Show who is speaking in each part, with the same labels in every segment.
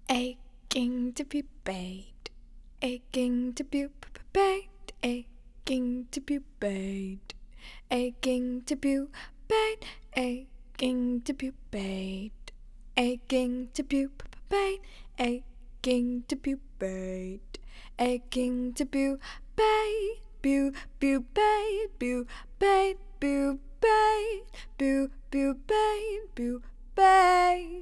Speaker 1: aching to be paid, aching to be paid, aching to be paid, aching to be paid, aching to be paid, aching to be paid, aching to be paid, aching to be paid, pew pew paid, pew paid, pew paid, pew pew paid, pew paid.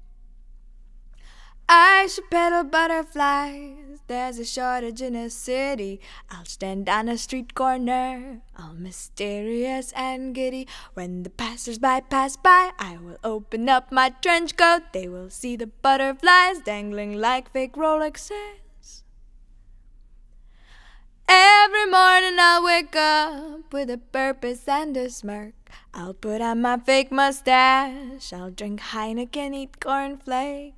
Speaker 1: I should peddle butterflies, there's a shortage in a city. I'll stand on a street corner, all mysterious and giddy. When the passers-by pass by, I will open up my trench coat. They will see the butterflies dangling like fake Rolexes. Every morning I'll wake up with a purpose and a smirk. I'll put on my fake mustache, I'll drink Heineken, eat cornflakes.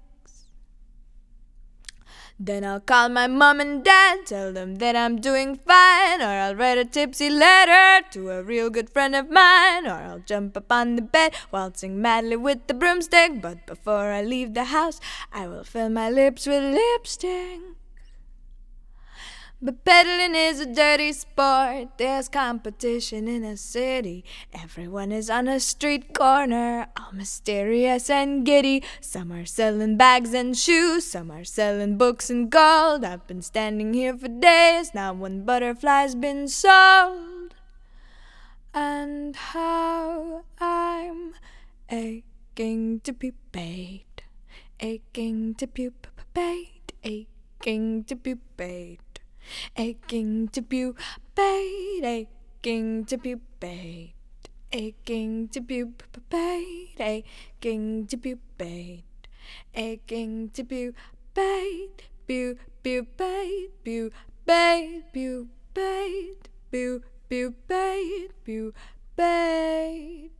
Speaker 1: Then I'll call my mom and dad, tell them that I'm doing fine. Or I'll write a tipsy letter to a real good friend of mine. Or I'll jump up on the bed, waltzing madly with the broomstick. But before I leave the house, I will fill my lips with lipstick. But peddling is a dirty sport. There's competition in a city. Everyone is on a street corner, all mysterious and giddy. Some are selling bags and shoes, some are selling books and gold. I've been standing here for days, not one butterfly's been sold. And how I'm aching to be paid, aching to be paid, aching to be paid, aching to be paid, aching to be paid, aching to be paid, aching to be paid, aching to be paid, pew pew paid, pew paid, pew paid, pew pew paid, pew paid.